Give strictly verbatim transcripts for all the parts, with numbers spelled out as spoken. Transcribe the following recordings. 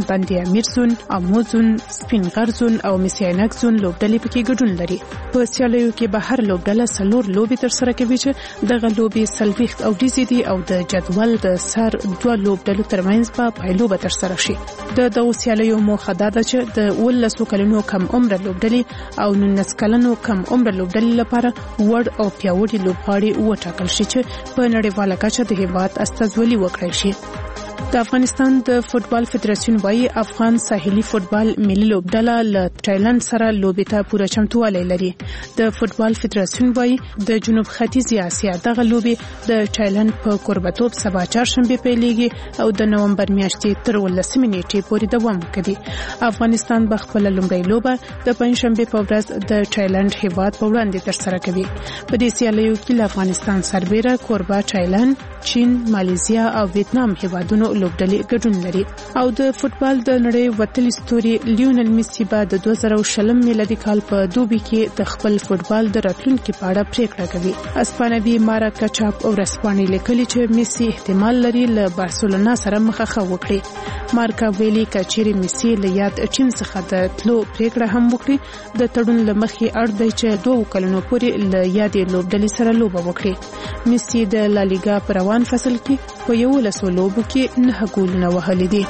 بندي امیر زون، اموزون، سپین غر زون او میسینک زون لوبډلې پکې ګډون لري. په سیالیو کې به هر لوبډله څلور لوبې ترسره کوي چې دغه لوبې څلوېښت اوریزې دي او د جدول د سر دوه لوبډلو ترمنځ به پایلوبه ترسره شي. د دغو سیالیو موخه دا ده چې د اوولسو کلونو کم عمره لوبډلې او نولس کلونو کم عمره لوبډلې لپاره وړ او پیاوړي لوبغاړي وټاکل شي چې په نړیواله کچه د هیواد استازولي وکړي شي. د افغانستان د فوتبال فدراسیون وايي افغان ساحلي فوتبال ملي لوبډله له تایلند سره لوبې ته پوره چمتووالی لري. د فوتبال فدراسیون وايي د جنوب ختیځې اسیا دغه لوبې د تایلند په کوربتوب سبا چهارشنبه پیلېږي او د نومبر میاشتې تر ولسمې نیټې پورې دوام کوي. افغانستان به خپل لومړی لوبه د پنځشنبه په ورځ د تایلند هیواد په وړاندې ترسره کوي. په دې سیالیو کې له افغانستان سربېره کوربه تایلند، چین، مالیزیا او ویتنام هیوادونو لوبډلې ګډون لري. او د فوتبال د نړۍ وتلي ستوري لیونل میسی به د دوه زره شل میلادي کال په دوبي کې د خپل فوتبال د راتلونکي په اړه پریکړه کوي. اسپانوي مارا کچاپ او رسپانې لیکلي چې میسی احتمال لري له بارسلونا سره مخه وکړي. مارکا ویلي کچيري میسی له یاد ټیم څخه د تلو پریکړه هم وکړي د تړون لمخې اړ دی چې دوه کلونو پورې له یادې لوبډلې سره لوبه وکړي. میسی د لالیګا په روان فصل کې په یو لسو لوبو کې نه ګولونه وهلي دي.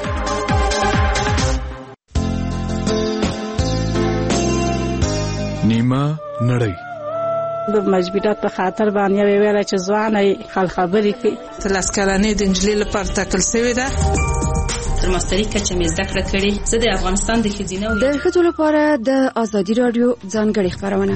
نیمه نړۍ د مجبورات په خاطر باندې ویل چې ځواني خل خبرې کوي. تلاس کلنې د انجلۍ لپاره ټاکل شوې ده. تر ماستري کچه مې زده کړه کړې. زه د افغانستان د ښځینه د ښځو لپاره د ازادي رادیو ځانګړې خبرونه.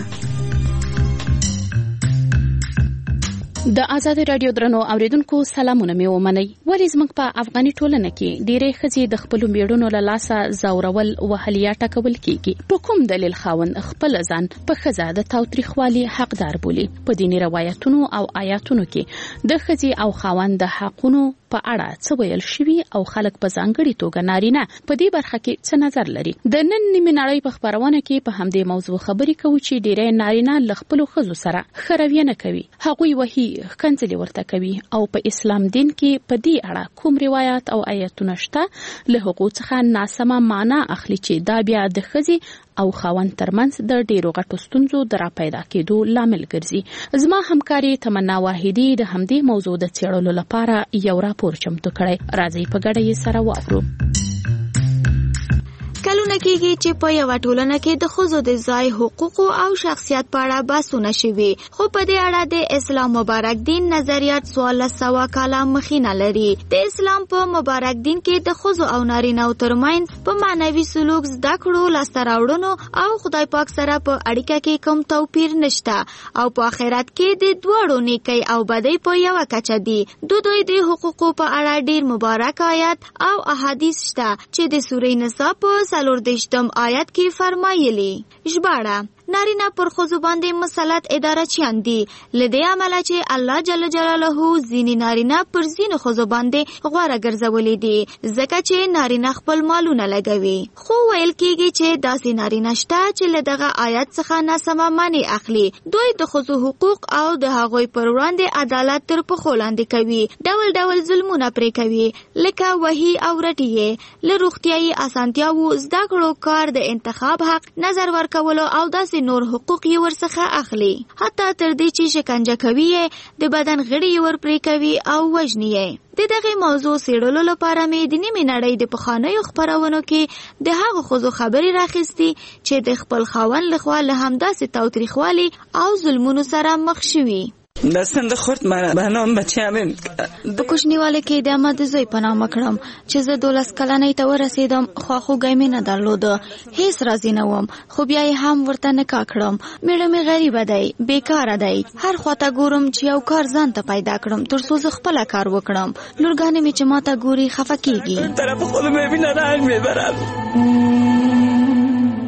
د آزاد رادیو درنو اوریدونکو سلامونه مې ومنئ. ولې زموږ په افغاني ټولنه کې ډېرې ښځې د خپلو میړونو له لاسه ځورول وهل یا ټکول کېږي؟ په کوم دلیل خاوند خپل ځان په ښځه د تاوتریخوالي حقدار بولي؟ په دیني روایتونو او آیاتونو کې د ښځې او خاوند د حقونو په اړه څه ویل شوي او خلک په ځانګړي توګه نارینه په دې برخه کې څه نظر لري؟ د نن نیمه نړۍ په خبرونه کې په همدې موضوع خبرې کوو چې ډېری نارینه له خپلو ښځو سره ښه رویه نه کوي، هغوی وهي، ښکنځلې ورته کوي او په اسلام دین کې په دې اړه کوم روایت او آیتونه شته له هغو څخه ناسمه معنا اخلي چې دا بیا د ښځې او خاوند ترمنځ د ډیرو غټو ستونزو د را پیدا کېدو لامل ګرځي. زما همکاري تمنا واحدي د همدې موضوع د څېړلو لپاره یو راپور چمتو کړی. راځئ په ګډه یې سره واورو. کلونه کېږي چې په یوه ټولنه کې د ښځو د ځای، حقوقو او شخصیت په اړه بحثونه شوي، خو په دې اړه د اسلام مبارک دین نظریات څوارلس سوه کاله مخینه لري. د اسلام په مبارک دین کې د ښځو او نارینه‌و ترمنځ په معنوي سلوک، زده کړو، لاسته راوړنو او خدای پاک سره په اړیکه کې کوم توپیر نشته او په آخرت کې د دواړو نیکۍ او بدۍ په یوه کچه دي. د دوی د حقوقو په اړه ډیر مبارک آیات او احادیث شته چې د سورې نساء په څلور دېرشم آیت کې فرمایلي: ژباړه نارینه پر ښځو باندې مسلط اداره چیان دي، له دې امله چې الله جل جلاله ځینې نارینه پر ځینو ښځو باندې غوره ګرځولي دي ځکه چې نارینه خپل مالونه لګوي. خو ویل کېږي چې داسې نارینه شته چې له دغه آیت څخه ناسمه معنی اخلي. دوی د ښځو حقوق او د هغوی پر وړاندې عدالت تر پښو لاندې کوي، ډول ډول ظلمونه پرې کوي، لکه وهي او رټي یې، له روغتیایي اسانتیاوو، زده کړو، کار، د انتخاب حق، نظر ورکولو او داسې نور حقوق یې ورڅخه اخلي، حتی تر دې چې شکنجه کوي یې، د بدن غړي یې ورپرې کوي او وژني یې. د دغه موضوع څېړلو لپاره مې د نیمې نړۍ د پخوانیو خپرونو کې د هغو ښځو خبرې راخیستې چې د خپل خاوند لخوا له همداسې تاوتریخوالي او ظلمونو سره مخ شوي. دستم د خورد مرا به نام بچه‌ام په کوچنیواله کې د احمد زوی په نامه کړم چې زه دولس کلنۍ ته ورسېدم، خواخوږی مې نه درلوده، هیڅ راضي نه وم، خو بیا یې هم ورته نکاح کړم. میړه مې غریبه دی، بیکاره دی، هر خواته ګورم چې یو کار ځان ته پیدا کړم تر څو زه خپله کار وکړم. لورګانې مې چې ماته ګوري خفه کېږي.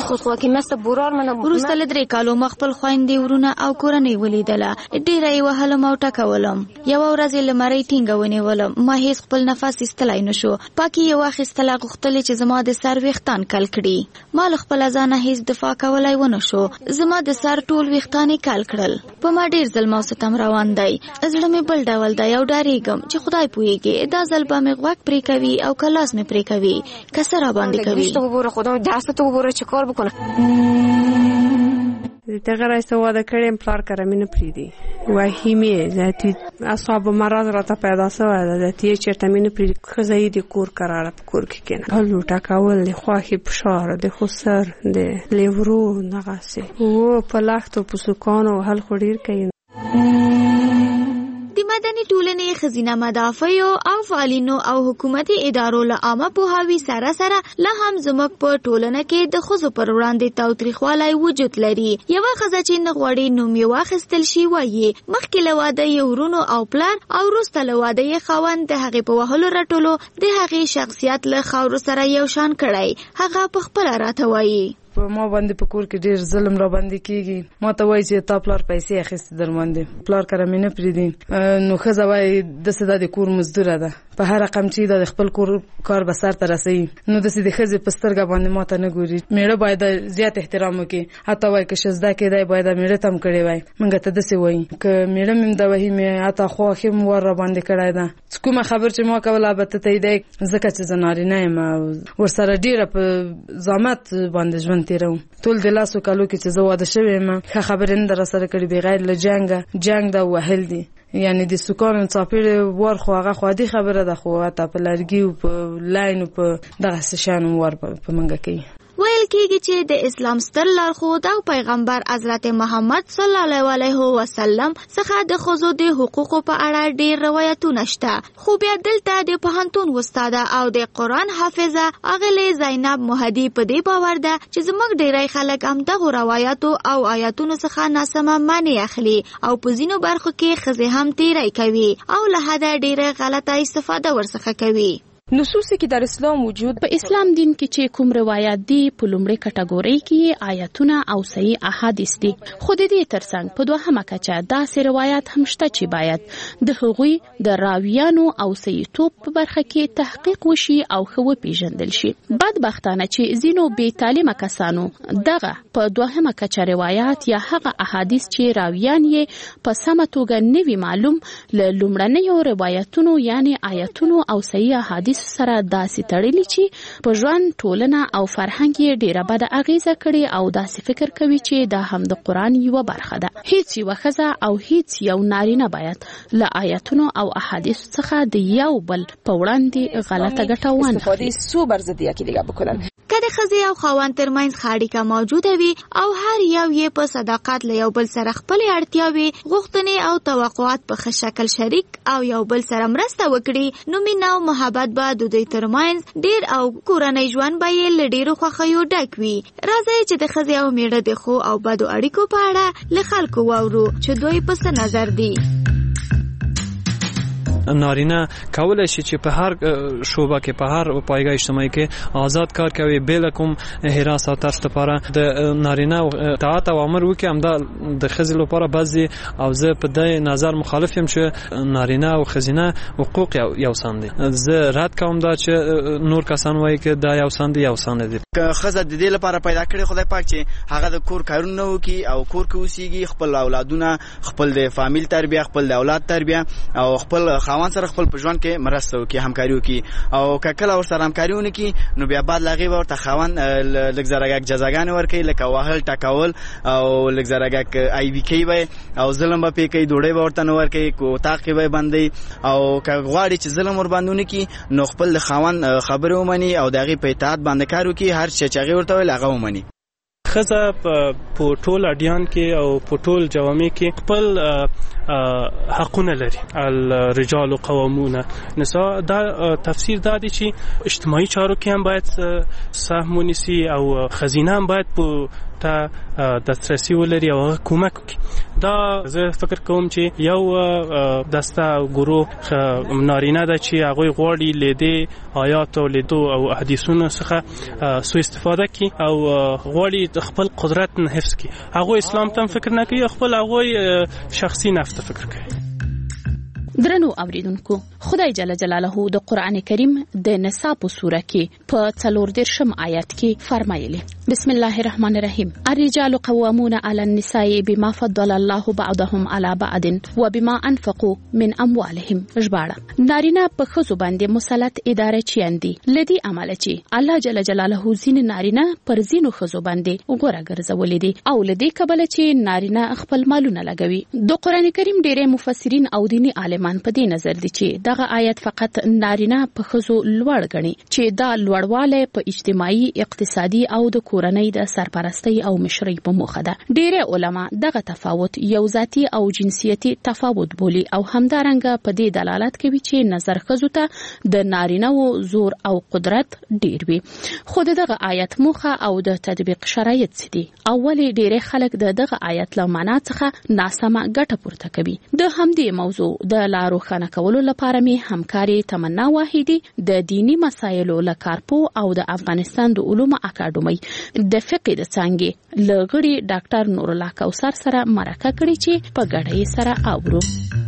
خودخواهی مثل بورار من وروسته له درې کالو مخ خپل خویندې ورونه او کورنۍ ولیدله ډېره یې وهلم او ټکولم یوه ورځ یې له مرۍ ټینګه ونیولم ما هېڅ خپل نفس ایستلی نه شو پاکي یې واخیستله غوښتلې چې زما د سر ویښتان کل کړي ما له خپله ځانه هېڅ دفاع کولی ونه شو زما د سر ټول ویښتان یې کل کړل په ما ډېر ظلم او ستم روان دی زړه مې بل ډول دی او ډارېږم چې خدای پوهېږي دا ځل به مې غوږ پرې کوي او که لاس مې پرې کوي که څه راباندې کوي خدا دست تو ببره چه کار بکنه دغه رئیس واده کړم پلار کړه مې نه پریدي وهیمه ذاتی اصحاب مرض راته پیدا شوه د دې چرته مې نه پریدي خزای دې کور قرار کور کې کنه هلو ټاکول د خواخي فشار د خسر د لیورو دغه سي او په لاختو په سکانو هل خوریر کوي د مدني ټولنې ښځینه مدافعو او فعالینو او حکومتي ادارو له عامه پوهاوي سره سره لا هم زموږ په ټولنه کې د ښځو پر وړاندې تاوتریخوالی وجود لري یوه ښځه چې نه غواړي نوم یې واخیستل شي وایي مخکې له واده یې ورونو او پلار او وروسته له واده یې خاوند د هغې په وهلو رټلو د هغې شخصیت له خاورو سره یو شان کړی هغه پخپله راته وایي ما باندې په کور کې ډیر ظلم را باندې کیږي ما ته وایي چې تا پلار پیسې اخیستې در باندې پلار کره مې نه پرېږدي نو ښځه وایي داسې دا د کور مزدوره ده په هر رقم چې دا د خپل کور کار به سر ته رسوي نو داسې د ښځې په سترګه باندې ما ته نه ګوري میړه باید زیات احترام وکړي حتی وایي که ښځده کېدی باید میړه ته هم کړی وای موږ ته داسې وایي که میړه مې هم د وهي مې حتی خواښې هم ور را باندې کړی ده کومه خبر چې ما کوله البته ته یې دی ځکه چې زه نارینه یم ورسره ډېره په زحمت باندې ژوند تیروم ټول د لاسو کالو کې چې زه واده شوې یم ښه خبرې نه در راسره کړي بغیر له جنګه جنګ ده وهل دي یعنی د سکانو څاپېړې ور خو هغه خو عادي خبره ده خو حتی په لرګي او په لاین او په دغه څه شیانو ور په منګه کوي ویل کېږي چې د اسلام ستر لارښود او پیغمبر حضرت محمد صلی الله علیه وسلم څخه د ښځو د حقوقو په اړه ډېر روایتونه شته خو بیا دلته د پوهنتون استاده او د قرآن حافظه اغلې زینب مهدي په دې باور ده چې زموږ ډېری خلک همدغو روایاتو او آیاتونو څخه ناسمه معنی اخلي او په ځینو برخو کې ښځې هم تیری کوي او له حده ډېره غلطه استفاده ورڅخه کوي نصوصی که در اسلام وجود په اسلام دین کې چې کوم روایت دي په لومړۍ کټګورۍ کې آیاتونه او صحیح احادیث دي خو د دې ترڅنګ په دوهمه کچه داسې روایت هم شته چې باید د هغوی د راویانو او صحیحتوب په برخه کې تحقیق وشي او ښه وپېژندل شي بدبختانه چې ځینو بې تعلیمه کسانو دغه په دوهمه کچه روایات یا هغه احادیث چې راویان یې په سمه توګه نه وي معلوم له لومړنیو روایتونو یعنی آیاتونو او صحیح احادیث سره داسې تړلي چې په ژوند ټولنه او فرهنګ یې ډیره بده اغیزه کړي او داسې فکر کوي چې دا هم د قرآن یوه برخه ده هیڅ یوه ښځه او هیڅ یو نارینه باید له آیاتونو او احادیثو څخه د یو بل په وړاندې غلطه ګټه وانخلي استفاده سو بر ضد یکی دیگه بکنن که د ښځې او خاوند ترمنځ ښه اړیکه موجوده وي او هر یو یې په صداقت له یو بل سره خپلې اړتیاوې غوښتنې او توقعات په ښه شکل شریک او یو بل سره مرسته وکړي نو مینه او محبت به د دوی ترمنځ ډېر او کورنی ژوند به یې له ډېرو خوښیو ډک وي راځئ چې د ښځې او میړه د ښو او بدو اړیکو په اړه له خلکو واورو چې دوی په څه نظر دي نارینه کولای شي چې په هر شوبه کې په هر پایګه اجتماعي کې آزاد کار کوي بل کوم هراس او ترس لپاره د نارینه اطاعت او امر وکي هم د ښځې لپاره بعضي او زه په دې نظر مخالف یم چې نارینه او ښځینه حقوق یو سان دي زه رد کوم دا چې نور کسان وایي چې دا یو سان دي یو سان دي که ښځه د دې لپاره پیدا کړي خدای پاک چې هغه د کور کارونه وکي او کور کې اوسېږي خپل اولادونه خپل د فامیل تربیه خپل د اولاد تربیه او خپل خاوند سره خپل په ژوند کې مرسته وکړي همکاري وکړي او که کله ورسره همکاري ونه کړي نو بیا بعد له هغې به ورته خاوند لږ زرهګک جزاګانې ورکوي لکه وهل ټکول او لږ زرهګک ایبي کوي به او ظلم به پرې کوي ډوډۍ به ورته نه ورکوي اتاق کې به بندوي او که غواړي چې ظلم ورباندې ونه کړي نو خپل د خاوند خبرې ومني او د هغې په اطاعت باندې کار وکړي هر څه چې هغې ورته ویل هغه ومني ښځه په ټول اډیان کې او په ټول جوامع کې خپل حقونه لري الرجال قوامون نساء دا تفسیر دا دی چې اجتماعي چارو کې هم باید سهم ونیسي او ښځینه هم باید په ته دسترسي ولري او کومک وکړي. دا زه فکر کوم چې یو دسته ګروه نارینه ده چې هغوی غواړي له دې آیات او لیدو او حدیثونو څخه سوء استفاده کوي او غواړي خپل قدرت نه حفظ کړي. هغوی اسلام ته فکر نه کوي، خپل هغوی شخصي نفس ته فکر کوي. درنو اوریدونکو، خدای جل جلاله د قران کریم د نساء په سوره کې په څلور دیرشم آیات کې فرمایلی: بسم الله الرحمن الرحیم الرجال قوامون على النساء بما فضل الله بعضهم على بعض وبما انفقوا من اموالهم. ژباړه: نارینه په ښځو باندې مسلط اداره چیندي لدی عمل چې الله جل جلاله زین نارینه پر زینو ښځو باندې وګوره ګرځولې دي او لدی کبل چې نارینه خپل مالونه لګوي. د قران کریم ډېر مفسرین او دینی عالمان په دې نظر دي چې دغه آیت فقط نارینه په ښځو لوړ غني، چې دا لوړواله په اجتماعي، اقتصادي او د کورنۍ د سرپرستی او مشرۍ په موخه ده. ډېر علما دغه تفاوت یو ذاتی او جنسیتي تفاوت بولي او همدارنګه په دې دلالت کوي چې نظر ښځو ته د نارینه و زور او قدرت ډېر وي. خو دغه آیت موخه او د تطبیق شرایط څه دي؟ اولي ډېر خلک د دغه آیت له معنا څخه ناسمه ګټه پورته کوي. د همدې موضوع د روښانه کولو لپاره می همکاري تمنا واحدي د دینی مسایلو لکارپو او د افغانستان د علومو اکاډمي د فقه د څنګه لغړي ډاکټر نور الله کوثر سره مرکه کړې چې په ګډه سره اورو.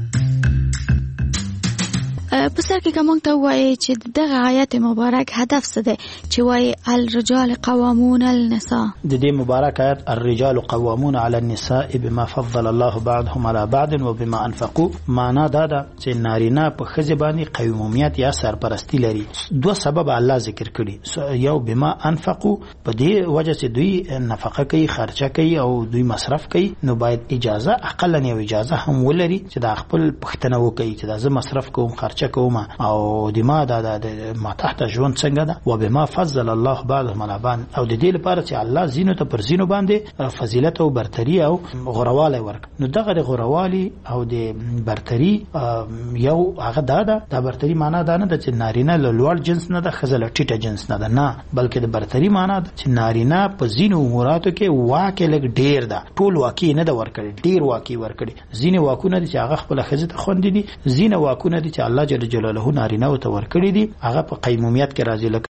په سر کې کوم ته وایي چې دغه آیت مبارک هدف څه دی چې وایي الرجال قوامون النساء؟ د دې مبارک آیت الرجال قوامون على النساء بما فضل الله بعضهم على بعض وبما انفقوا معنا دا ده چې نارینه په ښځې باندې قومیت یا سرپرستی لري. دوه سبب الله ذکر کړي، یو بما انفقوا په دې وجه چې دوی نفقه کوي، خرچه کوي او دوی مصرف کوي، نو باید اجازه اقلا یو اجازه هم ولري چې دا خپل پښتنه وکړي چې دا زه مصرف کوم، خرچه کوم او د ما د ما تحت ژوند څنګه ده. و بما فضل الله بعضهم على بعض، او د دې لپاره چې الله زینو ته پر زینو باندې فضیلت او برتری او غورواله ورک. نو دغه د غوروالی او د برتری یو هغه دا ده، د برتری معنا دا نه ده چې نارینه له لوړ جنس نه ده، ښځه له ټیټه جنس نه ده، نه، بلکې د برتری معنا ده چې نارینه په زینو اموراتو کې واکه لګ ډیر ده، ټول واکه نه ده ورکړي، ډیر واکه ورکړي. زینه واکونه دي چې هغه خپل ښځه ته خوندې دي، زینه واکونه دي چې الله جل جلاله نارینه او ته ورکړي دي، هغه په قیمومیت کې راځي.